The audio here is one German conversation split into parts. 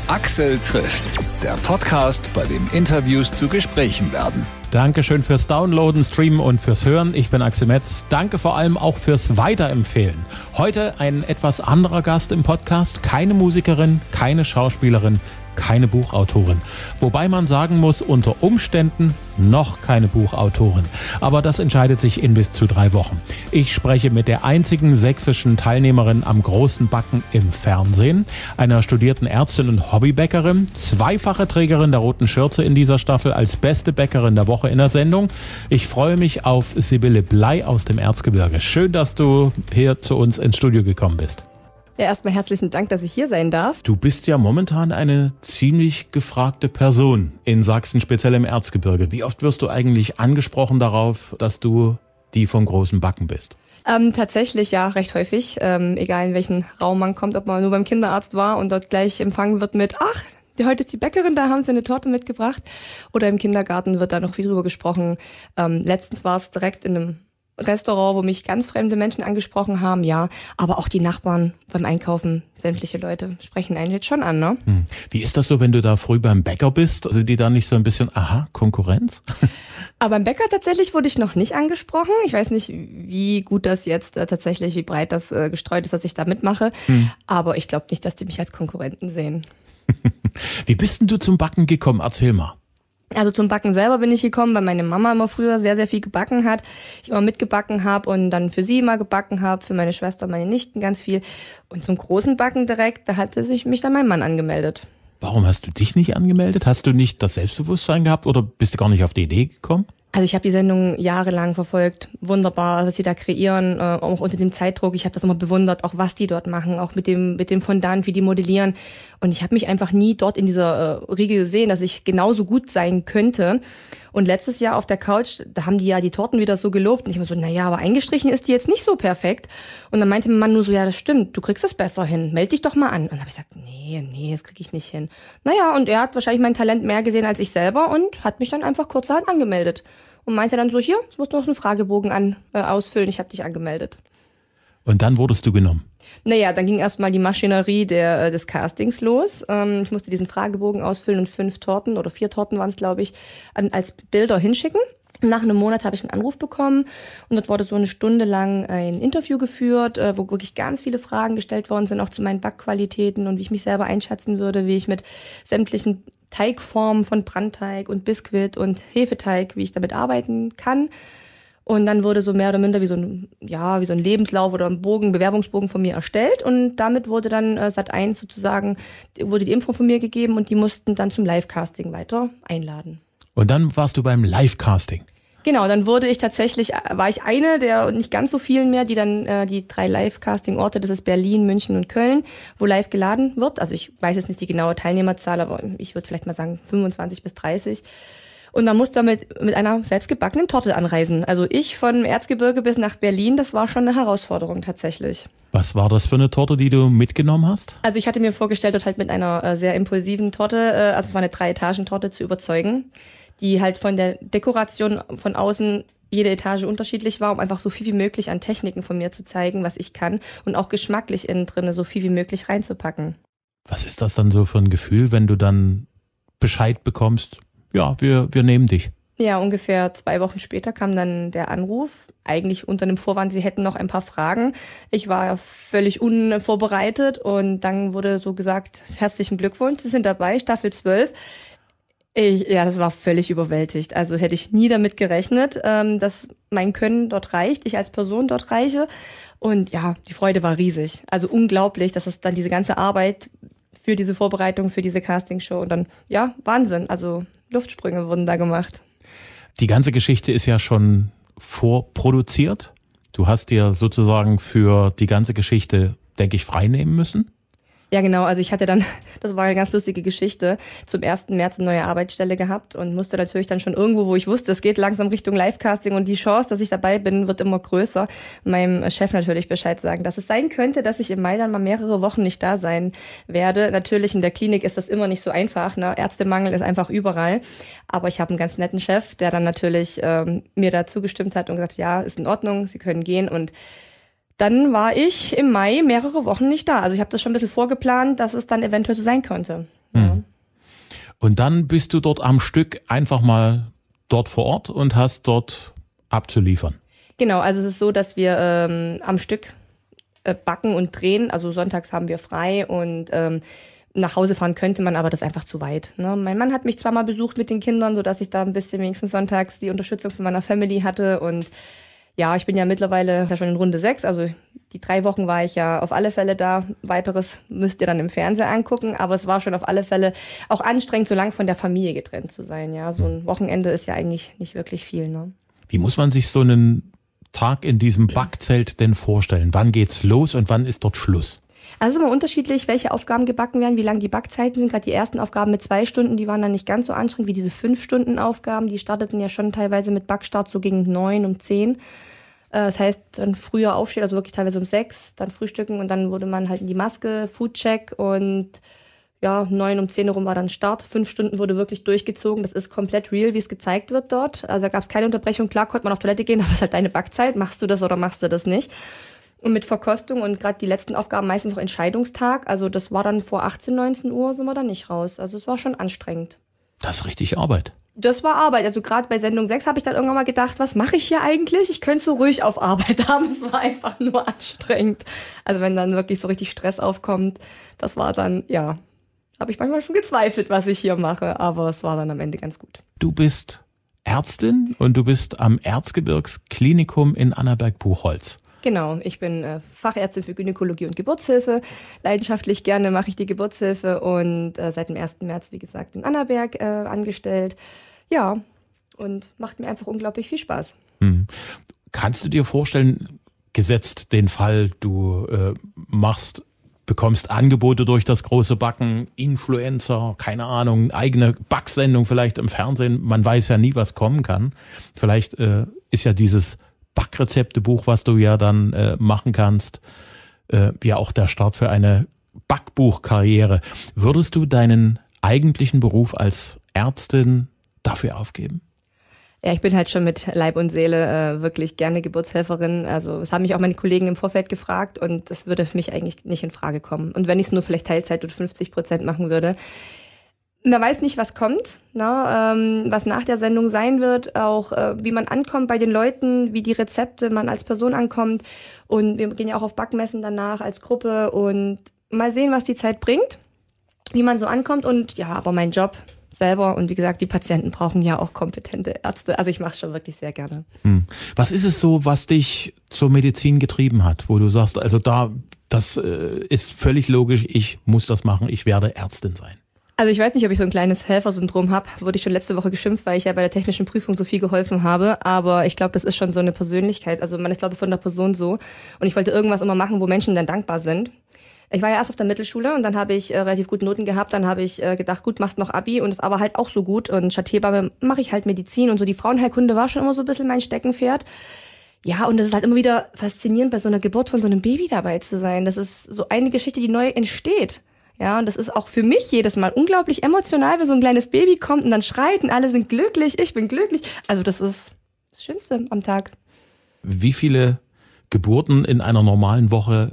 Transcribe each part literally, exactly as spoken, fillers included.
Axel trifft, der Podcast, bei dem Interviews zu Gesprächen werden. Dankeschön fürs Downloaden, Streamen und fürs Hören. Ich bin Axel Metz. Danke vor allem auch fürs Weiterempfehlen. Heute ein etwas anderer Gast im Podcast. Keine Musikerin, keine Schauspielerin, keine Buchautorin. Wobei man sagen muss, unter Umständen noch keine Buchautorin. Aber das entscheidet sich in bis zu drei Wochen. Ich spreche mit der einzigen sächsischen Teilnehmerin am Großen Backen im Fernsehen, einer studierten Ärztin und Hobbybäckerin, zweifache Trägerin der Roten Schürze in dieser Staffel als beste Bäckerin der Woche in der Sendung. Ich freue mich auf Sibylle Bley aus dem Erzgebirge. Schön, dass du hier zu uns ins Studio gekommen bist. Ja, erstmal herzlichen Dank, dass ich hier sein darf. Du bist ja momentan eine ziemlich gefragte Person in Sachsen, speziell im Erzgebirge. Wie oft wirst du eigentlich angesprochen darauf, dass du die vom großen Backen bist? Ähm, tatsächlich ja, recht häufig. Ähm, egal in welchen Raum man kommt, ob man nur beim Kinderarzt war und dort gleich empfangen wird mit, ach, heute ist die Bäckerin, da haben sie eine Torte mitgebracht. Oder im Kindergarten wird da noch viel drüber gesprochen. Ähm, letztens war es direkt in einem Restaurant, wo mich ganz fremde Menschen angesprochen haben, ja, aber auch die Nachbarn beim Einkaufen, sämtliche Leute sprechen einen jetzt schon an, ne? Hm. Wie ist das so, wenn du da früh beim Bäcker bist? Also die da nicht so ein bisschen, aha, Konkurrenz? Aber beim Bäcker tatsächlich wurde ich noch nicht angesprochen. Ich weiß nicht, wie gut das jetzt äh, tatsächlich, wie breit das äh, gestreut ist, dass ich da mitmache. Hm. Aber ich glaube nicht, dass die mich als Konkurrenten sehen. Wie bist denn du zum Backen gekommen? Erzähl mal. Also zum Backen selber bin ich gekommen, weil meine Mama immer früher sehr, sehr viel gebacken hat. Ich immer mitgebacken habe und dann für sie immer gebacken habe, für meine Schwester und meine Nichten ganz viel. Und zum großen Backen direkt, da hatte sich mich dann mein Mann angemeldet. Warum hast du dich nicht angemeldet? Hast du nicht das Selbstbewusstsein gehabt oder bist du gar nicht auf die Idee gekommen? Also ich habe die Sendung jahrelang verfolgt. Wunderbar, was sie da kreieren, äh, auch unter dem Zeitdruck. Ich habe das immer bewundert, auch was die dort machen, auch mit dem mit dem Fondant, wie die modellieren. Und ich habe mich einfach nie dort in dieser äh, Riege gesehen, dass ich genauso gut sein könnte. Und letztes Jahr auf der Couch, da haben die ja die Torten wieder so gelobt. Und ich war so, naja, aber eingestrichen ist die jetzt nicht so perfekt. Und dann meinte mein Mann nur so, ja, das stimmt, du kriegst das besser hin. Meld dich doch mal an. Und dann habe ich gesagt, nee, nee, das kriege ich nicht hin. Naja, und er hat wahrscheinlich mein Talent mehr gesehen als ich selber und hat mich dann einfach kurzerhand angemeldet. Und meinte dann so, hier, du musst noch einen Fragebogen an, äh, ausfüllen, ich habe dich angemeldet. Und dann wurdest du genommen? Naja, dann ging erstmal die Maschinerie der, äh, des Castings los. Ähm, ich musste diesen Fragebogen ausfüllen und fünf Torten oder vier Torten waren es, glaube ich, an, als Bilder hinschicken. Nach einem Monat habe ich einen Anruf bekommen und dort wurde so eine Stunde lang ein Interview geführt, äh, wo wirklich ganz viele Fragen gestellt worden sind, auch zu meinen Backqualitäten und wie ich mich selber einschätzen würde, wie ich mit sämtlichen Teigformen von Brandteig und Biskuit und Hefeteig, wie ich damit arbeiten kann. Und dann wurde so mehr oder minder wie so ein, ja, wie so ein Lebenslauf oder ein Bogen, Bewerbungsbogen von mir erstellt und damit wurde dann äh, Sat eins sozusagen, wurde die Info von mir gegeben und die mussten dann zum Live-Casting weiter einladen. Und dann warst du beim Live-Casting? Genau, dann wurde ich tatsächlich, war ich eine der nicht ganz so vielen mehr, die dann äh, die drei Live-Casting-Orte, das ist Berlin, München und Köln, wo live geladen wird. Also ich weiß jetzt nicht die genaue Teilnehmerzahl, aber ich würde vielleicht mal sagen fünfundzwanzig bis dreißig. Und dann musste man mit, mit einer selbstgebackenen Torte anreisen. Also ich von Erzgebirge bis nach Berlin, das war schon eine Herausforderung tatsächlich. Was war das für eine Torte, die du mitgenommen hast? Also ich hatte mir vorgestellt, dort halt mit einer äh, sehr impulsiven Torte, äh, also es war eine Drei-Etagen-Torte, zu überzeugen, die halt von der Dekoration von außen jede Etage unterschiedlich war, um einfach so viel wie möglich an Techniken von mir zu zeigen, was ich kann und auch geschmacklich innen drin so viel wie möglich reinzupacken. Was ist das dann so für ein Gefühl, wenn du dann Bescheid bekommst, ja, wir, wir nehmen dich? Ja, ungefähr zwei Wochen später kam dann der Anruf, eigentlich unter dem Vorwand, sie hätten noch ein paar Fragen. Ich war völlig unvorbereitet und dann wurde so gesagt, herzlichen Glückwunsch, Sie sind dabei, Staffel zwölf. Ich, ja, das war völlig überwältigt. Also hätte ich nie damit gerechnet, ähm, dass mein Können dort reicht, ich als Person dort reiche. Und ja, die Freude war riesig. Also unglaublich, dass es dann diese ganze Arbeit für diese Vorbereitung, für diese Castingshow und dann, ja, Wahnsinn. Also Luftsprünge wurden da gemacht. Die ganze Geschichte ist ja schon vorproduziert. Du hast dir sozusagen für die ganze Geschichte, denke ich, frei nehmen müssen. Ja, genau. Also ich hatte dann, das war eine ganz lustige Geschichte, zum ersten März eine neue Arbeitsstelle gehabt und musste natürlich dann schon irgendwo, wo ich wusste, es geht langsam Richtung Live-Casting und die Chance, dass ich dabei bin, wird immer größer, meinem Chef natürlich Bescheid sagen, dass es sein könnte, dass ich im Mai dann mal mehrere Wochen nicht da sein werde. Natürlich in der Klinik ist das immer nicht so einfach, ne? Ärztemangel ist einfach überall. Aber ich habe einen ganz netten Chef, der dann natürlich ähm, mir da zugestimmt hat und gesagt, ja, ist in Ordnung, Sie können gehen. Und dann war ich im Mai mehrere Wochen nicht da. Also ich habe das schon ein bisschen vorgeplant, dass es dann eventuell so sein könnte. Mhm. Ja. Und dann bist du dort am Stück einfach mal dort vor Ort und hast dort abzuliefern. Genau, also es ist so, dass wir ähm, am Stück äh, backen und drehen. Also sonntags haben wir frei und ähm, nach Hause fahren könnte man, aber das ist einfach zu weit. Ne? Mein Mann hat mich zweimal besucht mit den Kindern, sodass ich da ein bisschen wenigstens sonntags die Unterstützung von meiner Family hatte. Und ja, ich bin ja mittlerweile ja schon in Runde sechs, also die drei Wochen war ich ja auf alle Fälle da. Weiteres müsst ihr dann im Fernsehen angucken, aber es war schon auf alle Fälle auch anstrengend, so lang von der Familie getrennt zu sein. Ja, so ein Wochenende ist ja eigentlich nicht wirklich viel. Ne? Wie muss man sich so einen Tag in diesem Backzelt denn vorstellen? Wann geht's los und wann ist dort Schluss? Also es ist immer unterschiedlich, welche Aufgaben gebacken werden, wie lang die Backzeiten sind. Gerade die ersten Aufgaben mit zwei Stunden, die waren dann nicht ganz so anstrengend wie diese fünf Stunden Aufgaben. Die starteten ja schon teilweise mit Backstart so gegen neun, um zehn. Das heißt, dann früher aufstehen, also wirklich teilweise um sechs, dann frühstücken und dann wurde man halt in die Maske, Foodcheck und ja, neun um zehn rum war dann Start. Fünf Stunden wurde wirklich durchgezogen. Das ist komplett real, wie es gezeigt wird dort. Also da gab es keine Unterbrechung. Klar konnte man auf Toilette gehen, aber es ist halt deine Backzeit. Machst du das oder machst du das nicht? Und mit Verkostung und gerade die letzten Aufgaben meistens noch Entscheidungstag. Also das war dann vor achtzehn, neunzehn Uhr sind wir dann nicht raus. Also es war schon anstrengend. Das ist richtig Arbeit. Das war Arbeit. Also gerade bei Sendung sechs habe ich dann irgendwann mal gedacht, was mache ich hier eigentlich? Ich könnte so ruhig auf Arbeit haben. Es war einfach nur anstrengend. Also wenn dann wirklich so richtig Stress aufkommt, das war dann, ja, habe ich manchmal schon gezweifelt, was ich hier mache. Aber es war dann am Ende ganz gut. Du bist Ärztin und du bist am Erzgebirgsklinikum in Annaberg-Buchholz. Genau, ich bin äh, Fachärztin für Gynäkologie und Geburtshilfe. Leidenschaftlich gerne mache ich die Geburtshilfe und äh, seit dem ersten März, wie gesagt, in Annaberg äh, angestellt. Ja, und macht mir einfach unglaublich viel Spaß. Hm. Kannst du dir vorstellen, gesetzt den Fall, du äh, machst, bekommst Angebote durch das große Backen, Influencer, keine Ahnung, eigene Backsendung vielleicht im Fernsehen, man weiß ja nie, was kommen kann. Vielleicht äh, ist ja dieses Backrezeptebuch, was du ja dann äh, machen kannst, äh, ja auch der Start für eine Backbuchkarriere. Würdest du deinen eigentlichen Beruf als Ärztin dafür aufgeben? Ja, ich bin halt schon mit Leib und Seele äh, wirklich gerne Geburtshelferin. Also das haben mich auch meine Kollegen im Vorfeld gefragt und das würde für mich eigentlich nicht in Frage kommen. Und wenn ich es nur vielleicht Teilzeit und fünfzig Prozent machen würde, man weiß nicht, was kommt, ne? ähm, was nach der Sendung sein wird, auch äh, wie man ankommt bei den Leuten, wie die Rezepte man als Person ankommt. Und wir gehen ja auch auf Backmessen danach als Gruppe und mal sehen, was die Zeit bringt, wie man so ankommt. Und ja, aber mein Job selber und wie gesagt, die Patienten brauchen ja auch kompetente Ärzte. Also ich mache es schon wirklich sehr gerne. Hm. Was ist es so, was dich zur Medizin getrieben hat, wo du sagst, also da, das äh, ist völlig logisch, ich muss das machen, ich werde Ärztin sein? Also ich weiß nicht, ob ich so ein kleines Helfersyndrom habe. Wurde ich schon letzte Woche geschimpft, weil ich ja bei der technischen Prüfung so viel geholfen habe. Aber ich glaube, das ist schon so eine Persönlichkeit. Also man ist, glaube ich, von der Person so. Und ich wollte irgendwas immer machen, wo Menschen dann dankbar sind. Ich war ja erst auf der Mittelschule und dann habe ich äh, relativ gute Noten gehabt. Dann habe ich äh, gedacht, gut, machst noch Abi und ist aber halt auch so gut. Und statt Hebamme mache ich halt Medizin. Und so die Frauenheilkunde war schon immer so ein bisschen mein Steckenpferd. Ja, und es ist halt immer wieder faszinierend, bei so einer Geburt von so einem Baby dabei zu sein. Das ist so eine Geschichte, die neu entsteht. Ja, und das ist auch für mich jedes Mal unglaublich emotional, wenn so ein kleines Baby kommt und dann schreit und alle sind glücklich, ich bin glücklich. Also das ist das Schönste am Tag. Wie viele Geburten in einer normalen Woche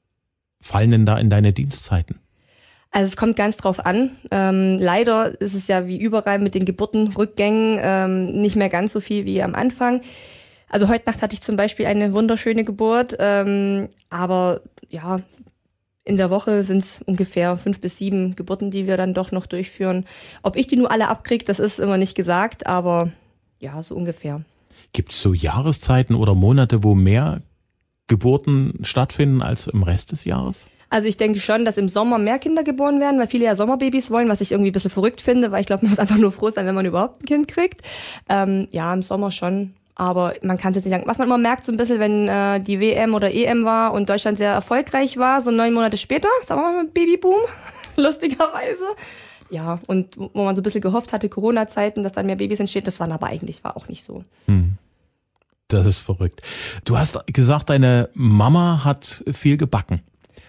fallen denn da in deine Dienstzeiten? Also es kommt ganz drauf an. Ähm, leider ist es ja wie überall mit den Geburtenrückgängen ähm, nicht mehr ganz so viel wie am Anfang. Also heute Nacht hatte ich zum Beispiel eine wunderschöne Geburt, ähm, aber ja, in der Woche sind es ungefähr fünf bis sieben Geburten, die wir dann doch noch durchführen. Ob ich die nur alle abkriege, das ist immer nicht gesagt, aber ja, so ungefähr. Gibt es so Jahreszeiten oder Monate, wo mehr Geburten stattfinden als im Rest des Jahres? Also ich denke schon, dass im Sommer mehr Kinder geboren werden, weil viele ja Sommerbabys wollen, was ich irgendwie ein bisschen verrückt finde, weil ich glaube, man muss einfach nur froh sein, wenn man überhaupt ein Kind kriegt. Ähm, ja, im Sommer schon. Aber man kann es jetzt nicht sagen. Was man immer merkt, so ein bisschen, wenn äh, die W M oder E M war und Deutschland sehr erfolgreich war, so neun Monate später, sagen wir mal Babyboom, lustigerweise. Ja, und wo man so ein bisschen gehofft hatte, Corona-Zeiten, dass dann mehr Babys entstehen, das war aber eigentlich war auch nicht so. Hm. Das ist verrückt. Du hast gesagt, deine Mama hat viel gebacken.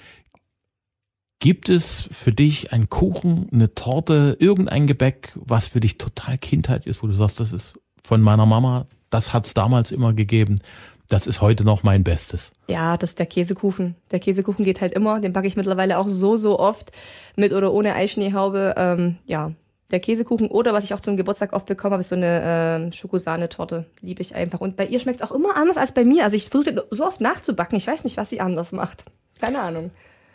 Gibt es für dich einen Kuchen, eine Torte, irgendein Gebäck, was für dich total Kindheit ist, wo du sagst, das ist von meiner Mama, das hat es damals immer gegeben, das ist heute noch mein Bestes? Ja, das ist der Käsekuchen. Der Käsekuchen geht halt immer. Den backe ich mittlerweile auch so, so oft mit oder ohne Eischneehaube. Ähm, ja, der Käsekuchen. Oder was ich auch zum Geburtstag oft bekommen habe, ist so eine äh, Schokosahnetorte. Liebe ich einfach. Und bei ihr schmeckt es auch immer anders als bei mir. Also ich versuche so oft nachzubacken. Ich weiß nicht, was sie anders macht. Keine Ahnung.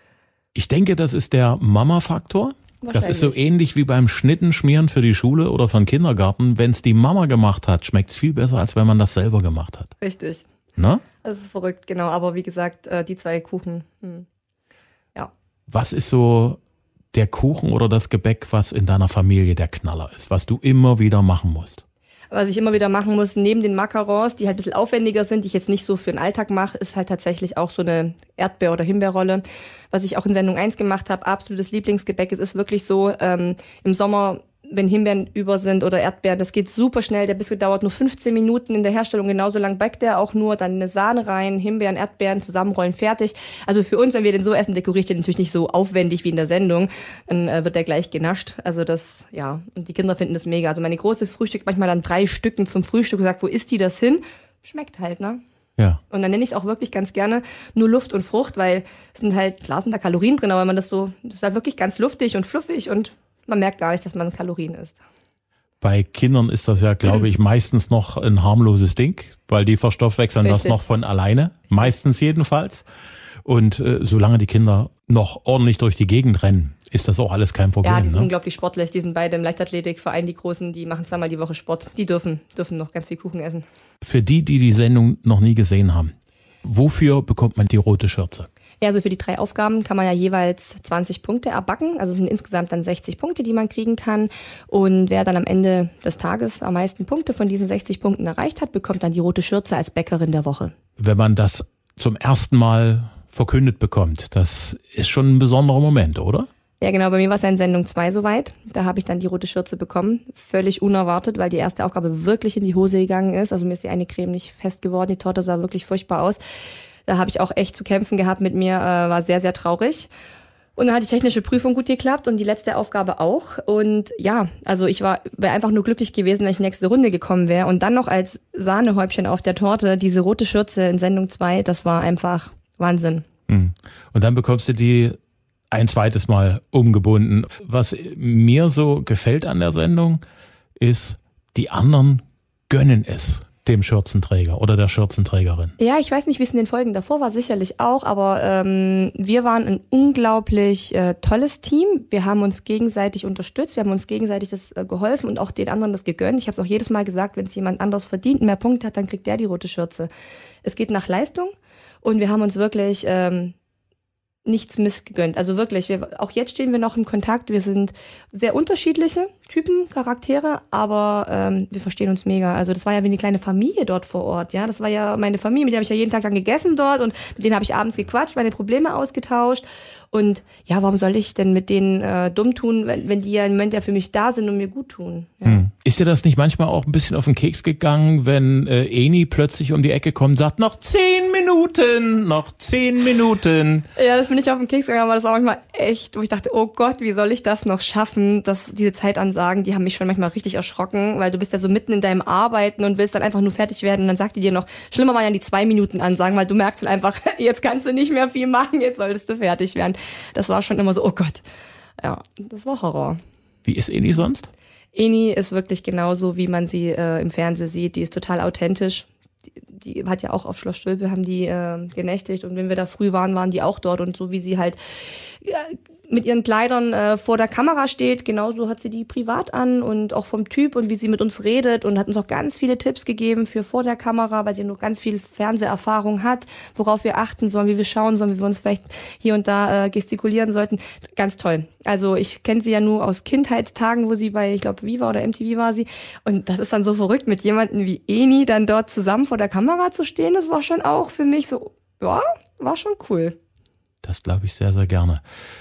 Ich denke, das ist der Mama-Faktor. Das ist so ähnlich wie beim Schnittenschmieren für die Schule oder für den Kindergarten. Wenn es die Mama gemacht hat, schmeckt es viel besser, als wenn man das selber gemacht hat. Richtig. Na? Das ist verrückt, genau. Aber wie gesagt, die zwei Kuchen, hm. ja. Was ist so der Kuchen oder das Gebäck, was in deiner Familie der Knaller ist, was du immer wieder machen musst? Was ich immer wieder machen muss, neben den Macarons, die halt ein bisschen aufwendiger sind, die ich jetzt nicht so für den Alltag mache, ist halt tatsächlich auch so eine Erdbeer- oder Himbeerrolle. Was ich auch in Sendung eins gemacht habe, absolutes Lieblingsgebäck. Es ist wirklich so, ähm, im Sommer, wenn Himbeeren über sind oder Erdbeeren, das geht super schnell. Der Biskuit dauert nur fünfzehn Minuten in der Herstellung, genauso lang backt der auch nur. Dann eine Sahne rein, Himbeeren, Erdbeeren, zusammenrollen, fertig. Also für uns, wenn wir den so essen, dekoriere ich den natürlich nicht so aufwendig wie in der Sendung. Dann äh, wird der gleich genascht. Also das, ja, und die Kinder finden das mega. Also meine große Frühstück, manchmal dann drei Stücken zum Frühstück und sagt, wo isst die das hin? Schmeckt halt, ne? Ja. Und dann nenne ich es auch wirklich ganz gerne nur Luft und Frucht, weil es sind halt, klar sind da Kalorien drin, aber wenn man das so, das ist halt wirklich ganz luftig und fluffig und man merkt gar nicht, dass man Kalorien isst. Bei Kindern ist das ja, glaube ich, meistens noch ein harmloses Ding, weil die verstoffwechseln Richtig. das noch von alleine, meistens jedenfalls. Und äh, solange die Kinder noch ordentlich durch die Gegend rennen, ist das auch alles kein Problem. Ja, die sind ne? unglaublich sportlich, die sind beide im Leichtathletikverein, die Großen, die machen zweimal die Woche Sport, die dürfen, dürfen noch ganz viel Kuchen essen. Für die, die die Sendung noch nie gesehen haben, wofür bekommt man die rote Schürze? Ja, also für die drei Aufgaben kann man ja jeweils zwanzig Punkte erbacken. Also es sind insgesamt dann sechzig Punkte, die man kriegen kann. Und wer dann am Ende des Tages am meisten Punkte von diesen sechzig Punkten erreicht hat, bekommt dann die rote Schürze als Bäckerin der Woche. Wenn man das zum ersten Mal verkündet bekommt, das ist schon ein besonderer Moment, oder? Ja, genau. Bei mir war es ja in Sendung zwei soweit. Da habe ich dann die rote Schürze bekommen. Völlig unerwartet, weil die erste Aufgabe wirklich in die Hose gegangen ist. Also mir ist die eine Creme nicht fest geworden. Die Torte sah wirklich furchtbar aus. Da habe ich auch echt zu kämpfen gehabt mit mir, äh, war sehr, sehr traurig. Und dann hat die technische Prüfung gut geklappt und die letzte Aufgabe auch. Und ja, also ich war wäre einfach nur glücklich gewesen, wenn ich in die nächste Runde gekommen wäre. Und dann noch als Sahnehäubchen auf der Torte, diese rote Schürze in Sendung zwei, das war einfach Wahnsinn. Und dann bekommst du die ein zweites Mal umgebunden. Was mir so gefällt an der Sendung, ist, die anderen gönnen es dem Schürzenträger oder der Schürzenträgerin. Ja, ich weiß nicht, wie es in den Folgen davor war, sicherlich auch, aber ähm, wir waren ein unglaublich äh, tolles Team. Wir haben uns gegenseitig unterstützt, wir haben uns gegenseitig das äh, geholfen und auch den anderen das gegönnt. Ich habe es auch jedes Mal gesagt, wenn es jemand anders verdient, mehr Punkte hat, dann kriegt der die rote Schürze. Es geht nach Leistung und wir haben uns wirklich ähm, nichts missgegönnt. Also wirklich, wir, auch jetzt stehen wir noch im Kontakt. Wir sind sehr unterschiedliche Typen, Charaktere, aber ähm, wir verstehen uns mega. Also das war ja wie eine kleine Familie dort vor Ort. Ja, das war ja meine Familie, mit der habe ich ja jeden Tag dann gegessen dort und mit denen habe ich abends gequatscht, meine Probleme ausgetauscht. Und ja, warum soll ich denn mit denen äh, dumm tun, wenn, wenn die ja im Moment ja für mich da sind und mir gut tun? Ja. Hm. Ist dir das nicht manchmal auch ein bisschen auf den Keks gegangen, wenn äh, Eni plötzlich um die Ecke kommt und sagt, noch zehn Minuten, noch zehn Minuten? Ja, das bin ich auf den Keks gegangen, aber das war manchmal echt, wo ich dachte, oh Gott, wie soll ich das noch schaffen? Dass diese Zeitansagen, die haben mich schon manchmal richtig erschrocken, weil du bist ja so mitten in deinem Arbeiten und willst dann einfach nur fertig werden und dann sagt die dir noch, schlimmer waren ja die zwei Minuten Ansagen, weil du merkst halt einfach, jetzt kannst du nicht mehr viel machen, jetzt solltest du fertig werden. Das war schon immer so, oh Gott. Ja, das war Horror. Wie ist Eni sonst? Eni ist wirklich genauso, wie man sie äh, im Fernsehen sieht. Die ist total authentisch. Die, die hat ja auch auf Schloss Stülpe, haben die äh, genächtigt. Und wenn wir da früh waren, waren die auch dort. Und so wie sie halt ja, mit ihren Kleidern äh, vor der Kamera steht, genauso hat sie die privat an und auch vom Typ und wie sie mit uns redet und hat uns auch ganz viele Tipps gegeben für vor der Kamera, weil sie noch ganz viel Fernseherfahrung hat, worauf wir achten sollen, wie wir schauen sollen, wie wir uns vielleicht hier und da äh, gestikulieren sollten. Ganz toll. Also ich kenne sie ja nur aus Kindheitstagen, wo sie bei, ich glaube, Viva oder M T V war sie. Und das ist dann so verrückt, mit jemandem wie Eni dann dort zusammen vor der Kamera zu stehen. Das war schon auch für mich so, ja, war schon cool. Das glaube ich sehr, sehr gerne.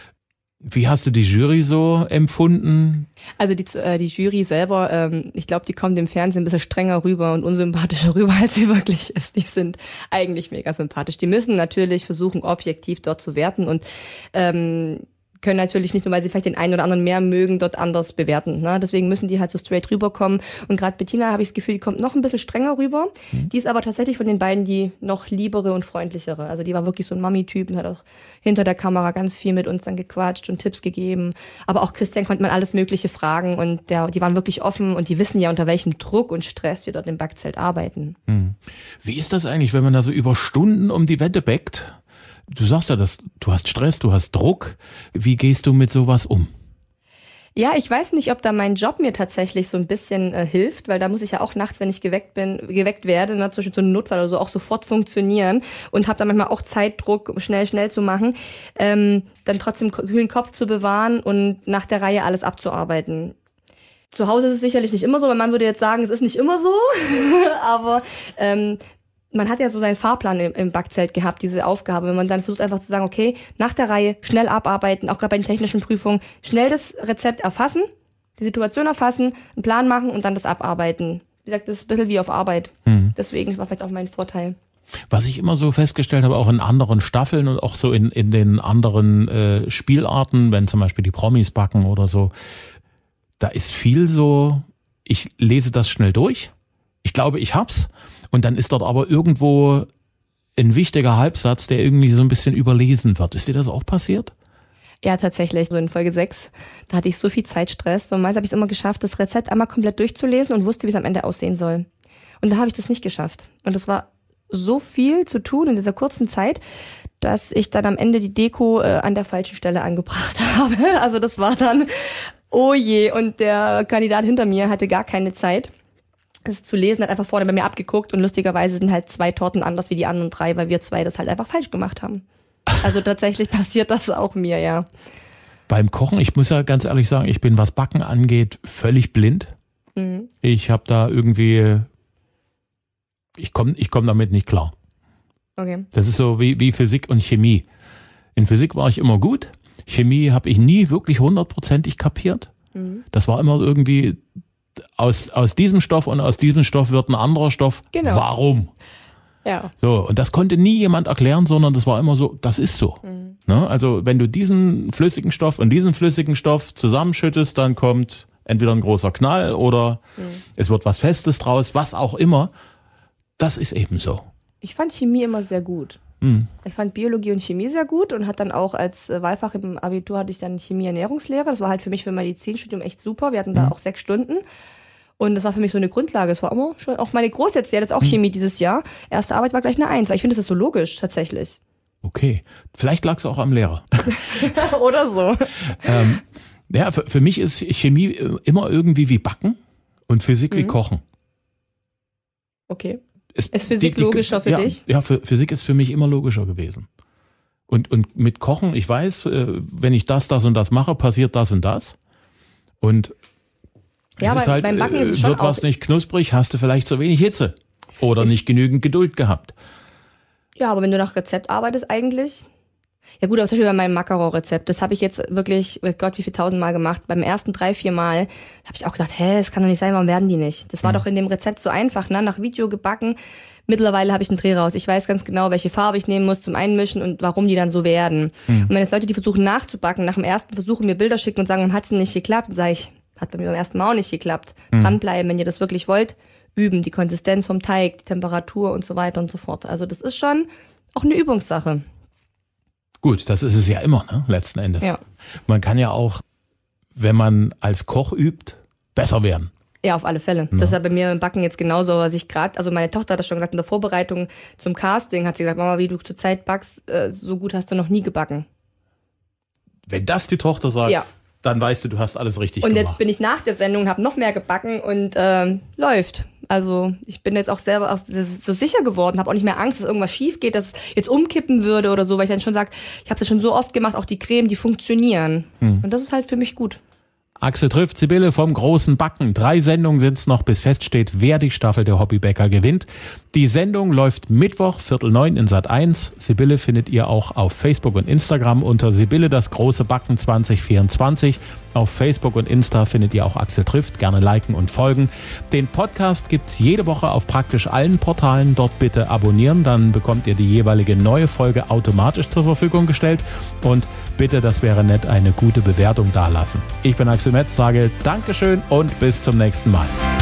Wie hast du die Jury so empfunden? Also die, äh, die Jury selber, ähm, ich glaube, die kommt im Fernsehen ein bisschen strenger rüber und unsympathischer rüber, als sie wirklich ist. Die sind eigentlich mega sympathisch. Die müssen natürlich versuchen, objektiv dort zu werten und ähm, können natürlich nicht nur, weil sie vielleicht den einen oder anderen mehr mögen, dort anders bewerten. Ne? Deswegen müssen die halt so straight rüberkommen. Und gerade Bettina, habe ich das Gefühl, die kommt noch ein bisschen strenger rüber. Mhm. Die ist aber tatsächlich von den beiden die noch liebere und freundlichere. Also die war wirklich so ein Mami-Typ und hat auch hinter der Kamera ganz viel mit uns dann gequatscht und Tipps gegeben. Aber auch Christian konnte man alles Mögliche fragen und der, die waren wirklich offen und die wissen ja, unter welchem Druck und Stress wir dort im Backzelt arbeiten. Mhm. Wie ist das eigentlich, wenn man da so über Stunden um die Wette backt? Du sagst ja, dass du hast Stress, du hast Druck. Wie gehst du mit sowas um? Ja, ich weiß nicht, ob da mein Job mir tatsächlich so ein bisschen äh, hilft, weil da muss ich ja auch nachts, wenn ich geweckt bin, geweckt werde, ne, zum Beispiel so ein Notfall oder so, auch sofort funktionieren und habe da manchmal auch Zeitdruck, schnell, schnell zu machen, ähm, dann trotzdem kühlen Kopf zu bewahren und nach der Reihe alles abzuarbeiten. Zu Hause ist es sicherlich nicht immer so, weil man würde jetzt sagen, es ist nicht immer so, aber ähm, man hat ja so seinen Fahrplan im, im Backzelt gehabt, diese Aufgabe, wenn man dann versucht einfach zu sagen, okay, nach der Reihe schnell abarbeiten, auch gerade bei den technischen Prüfungen, schnell das Rezept erfassen, die Situation erfassen, einen Plan machen und dann das abarbeiten. Wie gesagt, das ist ein bisschen wie auf Arbeit. Mhm. Deswegen war vielleicht auch mein Vorteil. Was ich immer so festgestellt habe, auch in anderen Staffeln und auch so in, in den anderen äh, Spielarten, wenn zum Beispiel die Promis backen oder so, da ist viel so, ich lese das schnell durch, ich glaube, ich hab's. Und dann ist dort aber irgendwo ein wichtiger Halbsatz, der irgendwie so ein bisschen überlesen wird. Ist dir das auch passiert? Ja, tatsächlich. So in Folge sechs, da hatte ich so viel Zeitstress. Und meist habe ich es immer geschafft, das Rezept einmal komplett durchzulesen und wusste, wie es am Ende aussehen soll. Und da habe ich das nicht geschafft. Und das war so viel zu tun in dieser kurzen Zeit, dass ich dann am Ende die Deko äh, an der falschen Stelle angebracht habe. Also das war dann, oh je. Und der Kandidat hinter mir hatte gar keine Zeit, es zu lesen, hat einfach vorne bei mir abgeguckt und lustigerweise sind halt zwei Torten anders wie die anderen drei, weil wir zwei das halt einfach falsch gemacht haben. Also tatsächlich passiert das auch mir, ja. Beim Kochen, ich muss ja ganz ehrlich sagen, ich bin, was Backen angeht, völlig blind. Mhm. Ich habe da irgendwie, ich komme ich komm damit nicht klar. Okay. Das ist so wie, wie Physik und Chemie. In Physik war ich immer gut, Chemie habe ich nie wirklich hundertprozentig kapiert. Mhm. Das war immer irgendwie Aus, aus diesem Stoff und aus diesem Stoff wird ein anderer Stoff. Genau. Warum? Ja. So, und das konnte nie jemand erklären, sondern das war immer so, das ist so. Mhm. Ne? Also wenn du diesen flüssigen Stoff und diesen flüssigen Stoff zusammenschüttest, dann kommt entweder ein großer Knall oder mhm. es wird was Festes draus, was auch immer. Das ist eben so. Ich fand Chemie immer sehr gut. Mhm. Ich fand Biologie und Chemie sehr gut und hat dann auch als Wahlfach im Abitur hatte ich dann Chemie-Ernährungslehre. Das war halt für mich für mein Medizinstudium echt super. Wir hatten da mhm. auch sechs Stunden und das war für mich so eine Grundlage. Es war immer schon, auch meine Groß jetzt, die hat jetzt auch mhm. Chemie dieses Jahr. Erste Arbeit war gleich eine Eins, weil ich finde, das ist so logisch tatsächlich. Okay, vielleicht lag es auch am Lehrer. Oder so. ähm, ja, für, für mich ist Chemie immer irgendwie wie Backen und Physik mhm. wie Kochen. Okay. Es, ist Physik die, die, logischer für ja, dich? Ja, für, Physik ist für mich immer logischer gewesen. Und, und mit Kochen, ich weiß, wenn ich das, das und das mache, passiert das und das. Und ja, es ist halt, beim Backen ist es schon wird was auch nicht knusprig, hast du vielleicht zu wenig Hitze. Oder nicht genügend Geduld gehabt. Ja, aber wenn du nach Rezept arbeitest eigentlich... Ja gut, aber zum Beispiel bei meinem Macaron-Rezept, das habe ich jetzt wirklich, oh Gott, wie viel tausendmal gemacht. Beim ersten drei, vier Mal habe ich auch gedacht, hä, das kann doch nicht sein, warum werden die nicht? Das war mhm. doch in dem Rezept so einfach, ne? Nach Video gebacken. Mittlerweile habe ich einen Dreh raus. Ich weiß ganz genau, welche Farbe ich nehmen muss zum Einmischen und warum die dann so werden. Mhm. Und wenn jetzt Leute, die versuchen nachzubacken, nach dem ersten Versuch mir Bilder schicken und sagen, warum hat's denn nicht geklappt, dann sage ich, hat bei mir beim ersten Mal auch nicht geklappt. Mhm. Dranbleiben, wenn ihr das wirklich wollt, üben, die Konsistenz vom Teig, die Temperatur und so weiter und so fort. Also das ist schon auch eine Übungssache. Gut, das ist es ja immer, ne? Letzten Endes. Ja. Man kann ja auch, wenn man als Koch übt, besser werden. Ja, auf alle Fälle. Ja. Das ist ja bei mir im Backen jetzt genauso, was ich gerade, also meine Tochter hat das schon gesagt, in der Vorbereitung zum Casting hat sie gesagt, Mama, wie du zurzeit backst, so gut hast du noch nie gebacken. Wenn das die Tochter sagt, ja. dann weißt du, du hast alles richtig und gemacht. Und jetzt bin ich nach der Sendung, habe noch mehr gebacken und ähm, läuft. Also ich bin jetzt auch selber auch so sicher geworden, habe auch nicht mehr Angst, dass irgendwas schief geht, dass es jetzt umkippen würde oder so, weil ich dann schon sage, ich habe es ja schon so oft gemacht, auch die Creme, die funktionieren. Hm. Und das ist halt für mich gut. Axel trifft Sibylle vom großen Backen. Drei Sendungen sind es noch, bis feststeht, wer die Staffel der Hobbybäcker gewinnt. Die Sendung läuft Mittwoch, Viertel neun in Sat eins. Sibylle findet ihr auch auf Facebook und Instagram unter Sibylle das große Backen zwanzig vierundzwanzig. Auf Facebook und Insta findet ihr auch Axel trifft. Gerne liken und folgen. Den Podcast gibt's jede Woche auf praktisch allen Portalen. Dort bitte abonnieren, dann bekommt ihr die jeweilige neue Folge automatisch zur Verfügung gestellt. Und bitte, das wäre nett, eine gute Bewertung dalassen. Ich bin Axel Metz, sage Dankeschön und bis zum nächsten Mal.